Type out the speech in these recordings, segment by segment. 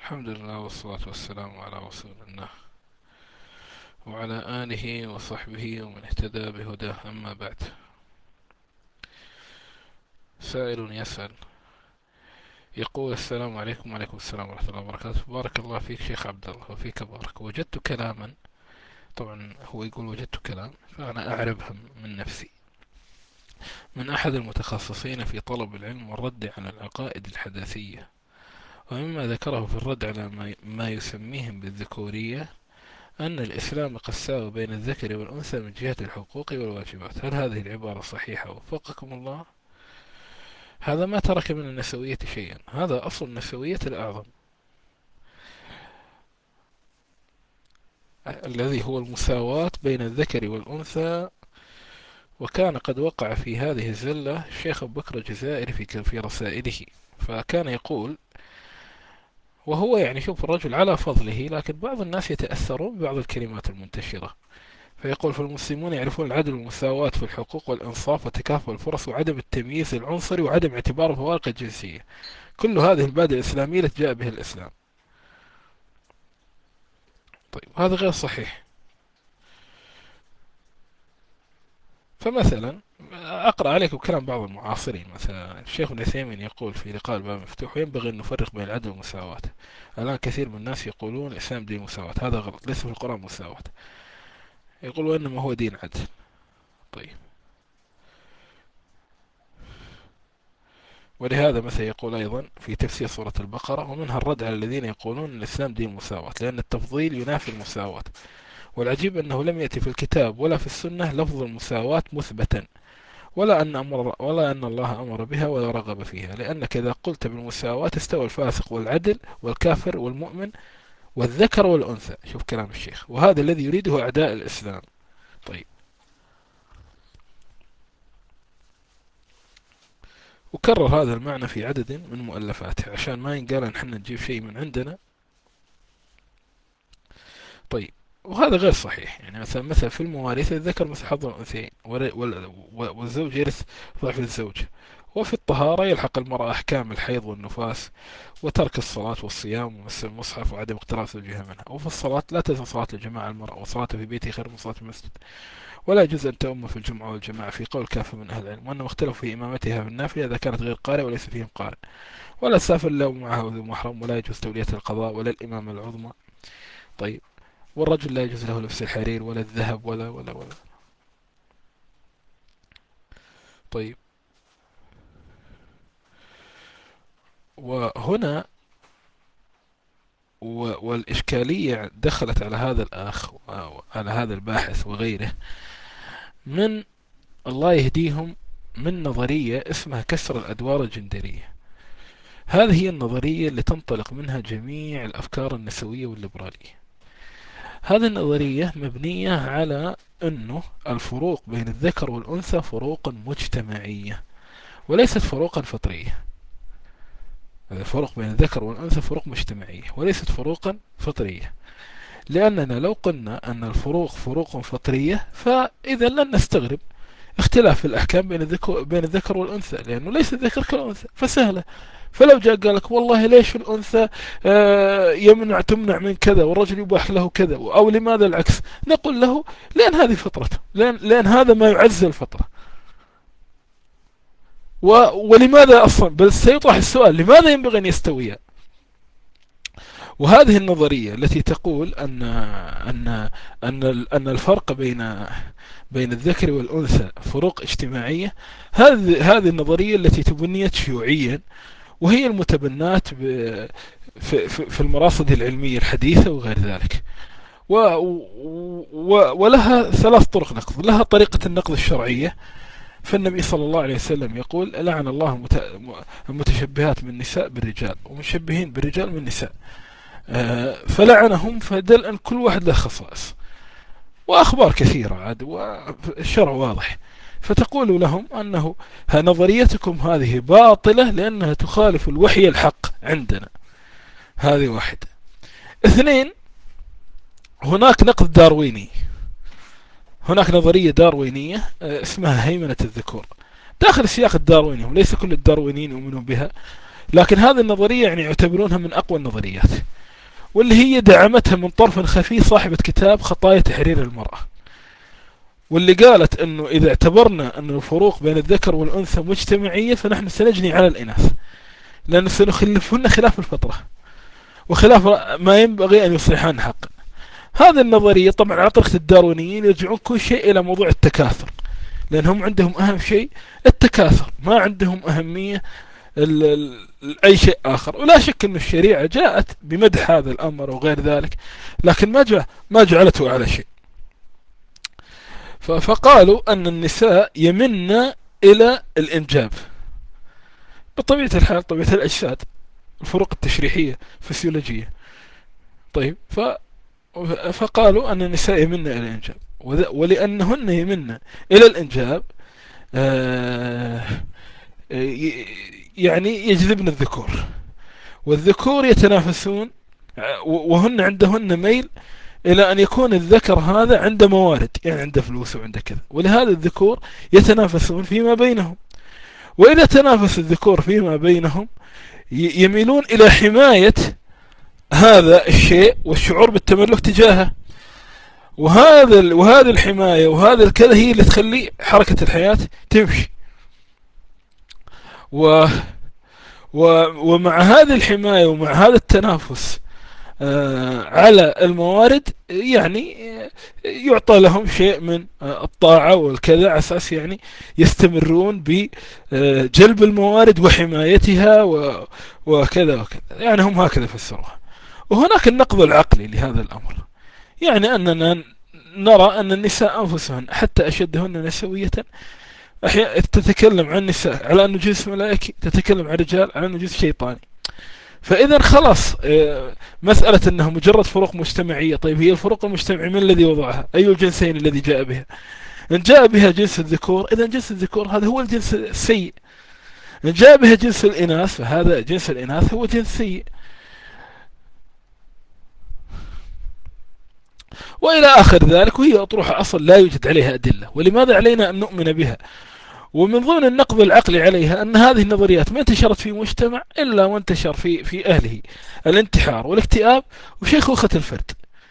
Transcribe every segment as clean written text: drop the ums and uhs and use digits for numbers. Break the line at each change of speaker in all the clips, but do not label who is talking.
الحمد لله والصلاة والسلام على رسول الله وعلى آله وصحبه ومن اهتدى بهداه، أما بعد. سائل يسأل يقول: السلام عليكم. وعليكم السلام ورحمة الله وبركاته. بارك الله فيك شيخ عبد الله وفيك بارك. وجدت كلاما، طبعا هو يقول وجدت كلام فأنا أعربها من نفسي، من أحد المتخصصين في طلب العلم والرد على العقائد الحداثية، ومما ذكره في الرد على ما يسميهم بالذكورية، أن الإسلام قد ساوى بين الذكر والأنثى من جهة الحقوق والواجبات. هل هذه العبارة صحيحة وفقكم الله؟ هذا ما ترك من النسوية شيئا، هذا أصل النسوية الأعظم الذي هو المساواة بين الذكر والأنثى. وكان قد وقع في هذه الزلة الشيخ أبو بكر الجزائري في رسائله، فكان يقول، وهو يعني شوف الرجل على فضله، لكن بعض الناس يتأثرون ببعض الكلمات المنتشرة، فيقول: فالمسلمون يعرفون العدل والمساواة في الحقوق والإنصاف وتكافؤ الفرص وعدم التمييز العنصري وعدم اعتبار الفوارق الجنسية. كل هذه المبادئ الإسلامية التي جاء بها الإسلام. طيب هذا غير صحيح. فمثلا أقرأ عليكم كلام بعض المعاصرين، مثلا الشيخ ابن عثيمين يقول في لقاء الباب مفتوح: وينبغي أن نفرق بين العدل والمساواة. الآن كثير من الناس يقولون الإسلام دين مساواة، هذا غلط، ليس في القرآن مساواة، يقول وإنما هو دين عدل. طيب، ولهذا مثلا يقول أيضا في تفسير سورة البقرة: ومنها الرد على الذين يقولون أن الإسلام دين المساواة، لأن التفضيل ينافي المساواة. والعجيب أنه لم يأتي في الكتاب ولا في السنة لفظ المساواة مثبتا، ولا أن الله أمر بها ولا رغب فيها، لأنك إذا قلت بالمساواة استوى الفاسق والعدل والكافر والمؤمن والذكر والأنثى. شوف كلام الشيخ، وهذا الذي يريده أعداء الإسلام. طيب، وكرر هذا المعنى في عدد من مؤلفاته عشان ما ينقال ان احنا نجيب شيء من عندنا. طيب، وهذا غير صحيح. يعني مثلا في المواريث الذكر مثل حظ الأنثيين، والزوج يرث ضعف الزوج. وفي الطهارة يلحق المرأة أحكام الحيض والنفاس وترك الصلاة والصيام ومس المصحف وعدم اقتراف زوجها منها. وفي الصلاة لا تنسى صلاة الجماعة المرأة، وصلاته في بيته خير من صلاة المسجد. ولا يجوز أن تؤم في الجمعة والجماعة في قول كافة من أهل العلم، وأنهم اختلفوا في إمامتها في النافلة إذا كانت غير قارئة وليس فيهم قارئ. ولا تسافر إلا معها ذو محرم، ولا يجوز تولية القضاء ولا الإمامة العظمى. طيب، والرجل لا يجوز له لبس الحرير ولا الذهب ولا. طيب، وهنا والإشكالية دخلت على هذا الأخ وعلى هذا الباحث وغيره من الله يهديهم، من نظرية اسمها كسر الأدوار الجندرية. هذه هي النظرية اللي تنطلق منها جميع الأفكار النسوية والليبرالية. هذه النظرية مبنية على أنه الفروق بين الذكر والأنثى فروق مجتمعية وليست فروقا فطرية. الفروق بين الذكر والأنثى فروق مجتمعية وليست فروقا فطرية، لأننا لو قلنا أن الفروق فروق فطرية فإذا لن نستغرب اختلاف الأحكام بين الذكر والأنثى، لأنه ليس الذكر كالأنثى، فسهلة. فلو جاء قال لك والله ليش الأنثى تمنع من كذا والرجل يباح له كذا، أو لماذا العكس، نقول له لأن هذه فطرته، لأن هذا ما يعز الفطرة. ولماذا أصلا، بل سيطرح السؤال لماذا ينبغي أن يستويا. وهذه النظرية التي تقول أن الفرق بين الذكر والأنثى فروق اجتماعية، هذه النظرية التي تبنيت شيوعيا، وهي المتبناة في المراصد العلمية الحديثة وغير ذلك. ولها ثلاث طرق نقد. لها طريقة النقد الشرعية، فالنبي صلى الله عليه وسلم يقول: لعن الله المتشبهات من النساء بالرجال ومشبهين بالرجال من النساء. فلعنهم، فدل أن كل واحد له خصائص وأخبار كثيرة عاد، والشرع واضح. فتقول لهم أنه نظريتكم هذه باطلة لأنها تخالف الوحي الحق عندنا. هذه واحدة. اثنين، هناك نقد دارويني، هناك نظرية داروينية اسمها هيمنة الذكور، داخل السياق الدارويني، وليس كل الداروينيين يؤمنون بها. لكن هذه النظرية يعني يعتبرونها من أقوى النظريات، واللي هي دعمتها من طرف خفي صاحبة كتاب خطايا تحرير المرأة، واللي قالت أنه إذا اعتبرنا أن الفروق بين الذكر والأنثى مجتمعية فنحن سنجني على الإناث، لأن سنخلفهن خلاف الفطرة وخلاف ما ينبغي أن يصلحان حقا. هذه النظرية طبعا على طريقة الداروينيين يرجعون كل شيء إلى موضوع التكاثر، لأنهم عندهم أهم شيء التكاثر، ما عندهم أهمية أي شيء آخر. ولا شك أن الشريعة جاءت بمدح هذا الأمر وغير ذلك، لكن ما جعلته على شيء. فقالوا أن النساء يمن إلى الإنجاب بطبيعة الحال، طبيعة الأجساد، الفروق التشريحية فسيولوجية. طيب فقالوا أن النساء يمن إلى الإنجاب، ولأنهن يمن إلى الإنجاب يعني يجذبن الذكور، والذكور يتنافسون وهن عندهن ميل إلى أن يكون الذكر هذا عنده موارد، يعني عنده فلوس وعنده كذا، ولهذا الذكور يتنافسون فيما بينهم. وإذا تنافس الذكور فيما بينهم يميلون إلى حماية هذا الشيء والشعور بالتملك تجاهه، وهذه الحماية وهذا الكذا هي اللي تخلي حركة الحياة تمشي. ومع هذه الحماية ومع هذا التنافس على الموارد يعني يعطى لهم شيء من الطاعة والكذا على أساس يعني يستمرون بجلب الموارد وحمايتها وكذا وكذا، يعني هم هكذا فسروها. وهناك النقد العقلي لهذا الأمر، يعني أننا نرى أن النساء أنفسهن حتى أشدهن نسوية أحيانا تتكلم عن النساء على أنه جنس ملائكي، تتكلم عن الرجال على أنه جنس شيطاني. فإذا خلاص مسألة أنها مجرد فروق مجتمعية، طيب هي الفروق المجتمعية من الذي وضعها؟ أي الجنسين الذي جاء بها؟ إن جاء بها جنس الذكور إذا جنس الذكور هذا هو الجنس السيء، إن جاء بها جنس الإناث فهذا جنس الإناث هو جنس سيء. وإلى آخر ذلك، وهي أطروحة أصلا لا يوجد عليها أدلة، ولماذا علينا أن نؤمن بها؟ ومن ضمن النقد العقلي عليها أن هذه النظريات ما انتشرت في مجتمع إلا وانتشر في أهله الانتحار والاكتئاب وشيخوخة الفرد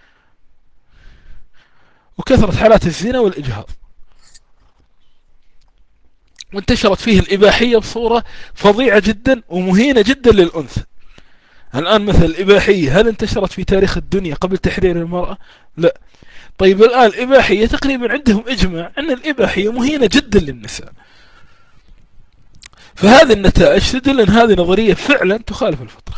وكثرة حالات الزنا والإجهاض، وانتشرت فيه الإباحية بصورة فظيعة جدا ومهينة جدا للأنثى. الآن مثل الإباحية هل انتشرت في تاريخ الدنيا قبل تحرير المرأة؟ لا. طيب الآن الإباحية تقريبا عندهم إجماع أن الإباحية مهينة جدا للنساء. فهذه النتائج تدل أن هذه نظرية فعلا تخالف الفطرة،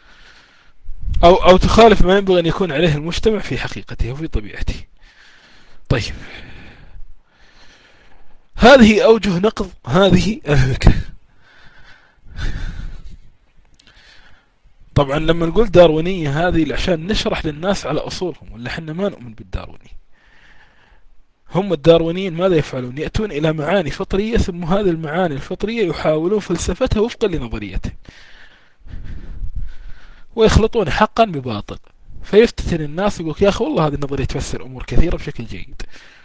أو تخالف ما ينبغي أن يكون عليه المجتمع في حقيقته وفي طبيعته. طيب هذه أوجه نقض هذه الفكرة. طبعا لما نقول داروينية هذه عشان نشرح للناس على أصولهم، ولا احنا ما نؤمن بالداروينية. هم الداروينيين ماذا يفعلون؟ يأتون إلى معاني فطرية، ثم هذه المعاني الفطرية يحاولون فلسفتها وفقا لنظريته، ويخلطون حقا بباطل، فيفتتن الناس ويقول يا أخي والله هذه النظرية تفسر أمور كثيرة بشكل جيد.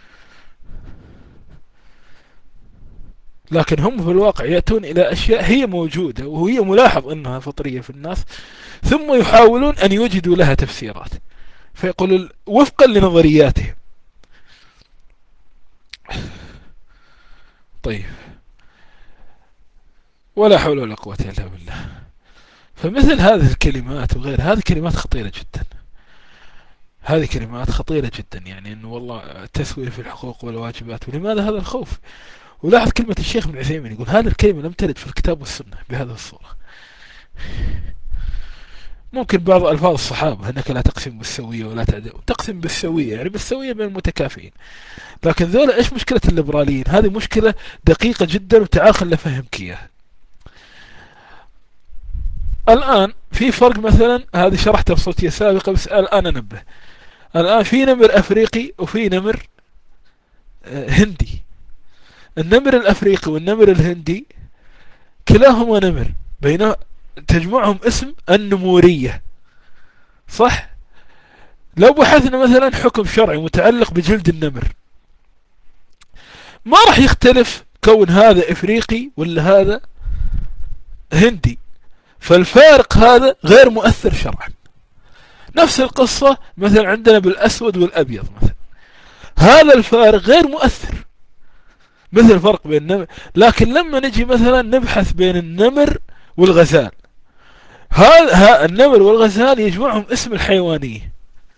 لكن هم في الواقع يأتون إلى أشياء هي موجودة وهي ملاحظ أنها فطرية في الناس، ثم يحاولون أن يوجدوا لها تفسيرات، فيقولوا وفقا لنظرياتهم. طيب ولا حول ولا قوة إلا بالله. فمثل هذه الكلمات وغير هذه كلمات خطيرة جدا، هذه كلمات خطيرة جدا، يعني أنه والله التسوية في الحقوق والواجبات. ولماذا هذا الخوف؟ ولاحظ كلمة الشيخ ابن عثيمين يقول هذه الكلمة لم ترد في الكتاب والسنة بهذه الصورة. ممكن بعض ألفاظ الصحابة أنك لا تقسم بالسوية ولا تعدل، تقسم بالسوية يعني بالسوية بين المتكافئين. لكن ذولا إيش مشكلة الليبراليين؟ هذه مشكلة دقيقة جدا، وتعال خل أفهمك إياها. الآن في فرق، مثلا هذه شرحتها بصوتية سابقة بس الآن أنبه. الآن في نمر أفريقي وفي نمر هندي. النمر الأفريقي والنمر الهندي كلاهما نمر، بينما تجمعهم اسم النمورية، صح؟ لو بحثنا مثلا حكم شرعي متعلق بجلد النمر ما راح يختلف كون هذا إفريقي ولا هذا هندي، فالفارق هذا غير مؤثر شرعا. نفس القصة مثلا عندنا بالأسود والأبيض مثلا، هذا الفارق غير مؤثر مثل الفرق بين النمر. لكن لما نجي مثلا نبحث بين النمر والغزال، هذا النمر والغزال يجمعهم اسم الحيوانية،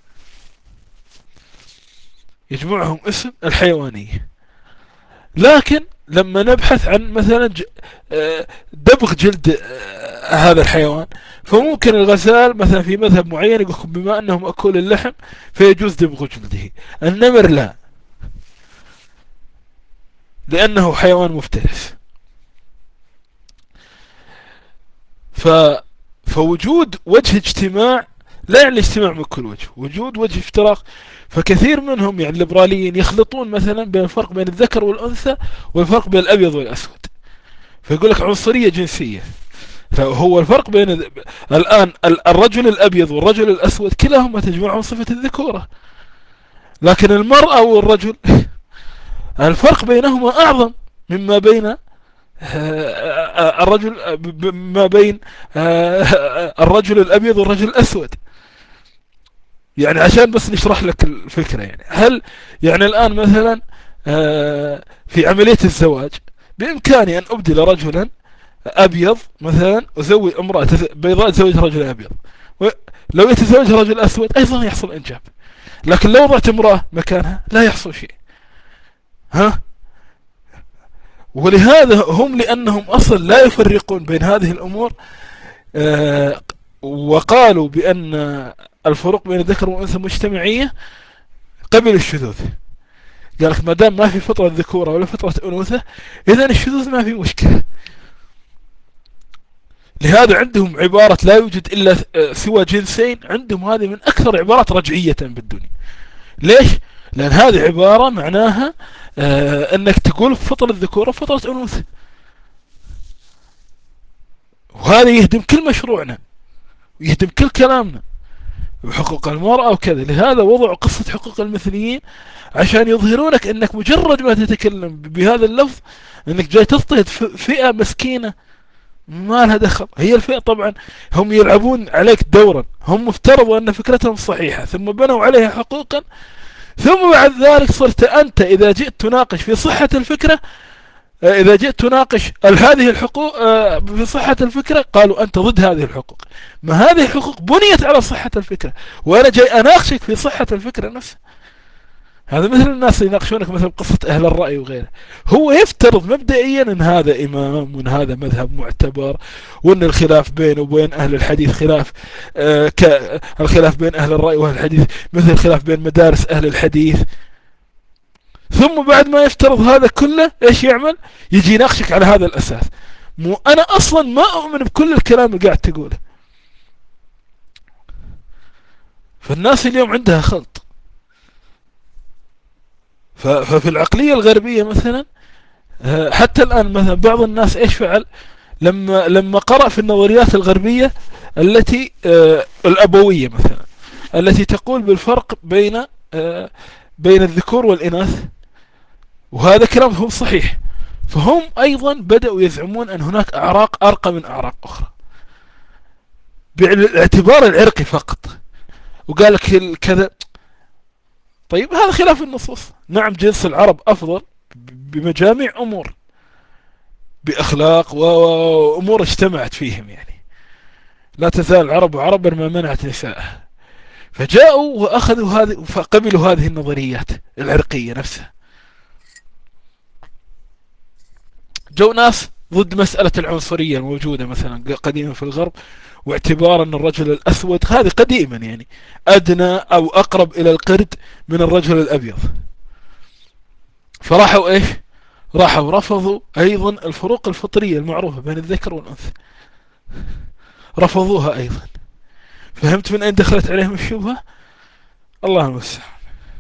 يجمعهم اسم الحيوانية. لكن لما نبحث عن مثلا دبغ جلد هذا الحيوان، فممكن الغزال مثلا في مذهب معين يقول بما أنهم أكل اللحم فيجوز دبغ جلده، النمر لا، لأنه حيوان مفترس. فوجود وجه اجتماع لا يعني اجتماع من كل وجه، وجود وجه افتراق. فكثير منهم يعني الليبراليين يخلطون مثلا بين الفرق بين الذكر والأنثى والفرق بين الأبيض والأسود، فيقول لك عنصرية جنسية. فهو الفرق بين الآن الرجل الأبيض والرجل الأسود كلاهما تجمعهم صفة الذكورة، لكن المرأة والرجل الفرق بينهما أعظم مما بين الرجل، ما بين الرجل الأبيض والرجل الأسود. يعني عشان بس نشرح لك الفكرة، يعني هل يعني الآن مثلا في عملية الزواج بإمكاني أن أبدل رجلا أبيض مثلا وزوج امرأة بيضاء تزوج رجل أبيض، لو يتزوج رجل أسود أيضا يحصل إنجاب، لكن لو وضعت امرأة مكانها لا يحصل شيء. ها؟ ولهذا هم لأنهم أصلا لا يفرقون بين هذه الأمور وقالوا بأن الفروق بين الذكر والأنثى مجتمعية، قبل الشذوذ. قال لك ما دام ما في فطرة ذكورة ولا فطرة أنوثة إذا الشذوذ ما في مشكلة. لهذا عندهم عبارة لا يوجد إلا سوى جنسين، عندهم هذه من أكثر عبارات رجعية بالدنيا. ليش؟ لأن هذه عبارة معناها أنك تقول فطرة ذكورة وفطرة أنوثة، وهذا يهدم كل مشروعنا ويهدم كل كلامنا بحقوق المرأة وكذا. لهذا وضعوا قصة حقوق المثليين عشان يظهرونك أنك مجرد ما تتكلم بهذا اللفظ أنك جاي تضطهد فئة مسكينة ما لها دخل. هي الفئة طبعا هم يلعبون عليك دورا، هم مفترضوا أن فكرتهم صحيحة ثم بنوا عليها حقوقا، ثم بعد ذلك صرت أنت إذا جئت تناقش في صحة الفكرة، إذا جئت تناقش هذه الحقوق في صحة الفكرة قالوا أنت ضد هذه الحقوق. ما هذه الحقوق بنيت على صحة الفكرة وأنا جاي أناقشك في صحة الفكرة نفسها. هذا مثل الناس يناقشونك مثل قصة أهل الرأي وغيره، هو يفترض مبدئيا أن هذا إمام وأن هذا مذهب معتبر وأن الخلاف بينه وبين أهل الحديث خلاف الخلاف بين أهل الرأي وأهل الحديث مثل الخلاف بين مدارس أهل الحديث. ثم بعد ما يفترض هذا كله إيش يعمل؟ يجي يناقشك على هذا الأساس. مو أنا أصلا ما أؤمن بكل الكلام اللي قاعد تقوله. فالناس اليوم عندها خلط. ففي العقلية الغربية مثلا حتى الآن مثلا بعض الناس إيش فعل لما قرأ في النظريات الغربية التي الأبوية مثلا التي تقول بالفرق بين الذكور والإناث، وهذا كلامهم صحيح، فهم أيضا بدأوا يزعمون أن هناك أعراق أرقى من أعراق أخرى باعتبار العرقي فقط، وقال لك كذا. طيب هذا خلاف النصوص. نعم جنس العرب أفضل بمجامع أمور، بأخلاق وأمور اجتمعت فيهم، يعني لا تزال العرب عربا ما منعت نساءه. فجاءوا وأخذوا هذه فقبلوا هذه النظريات العرقية نفسها. جو ناس ضد مسألة العنصرية الموجودة مثلا قديما في الغرب، واعتبار أن الرجل الأسود هذه قديما يعني أدنى أو أقرب إلى القرد من الرجل الأبيض. فراحوا إيش؟ راحوا رفضوا أيضا الفروق الفطرية المعروفة بين الذكر والأنثى، رفضوها أيضا. فهمت من أين دخلت عليهم الشبهة؟ الله المستعان.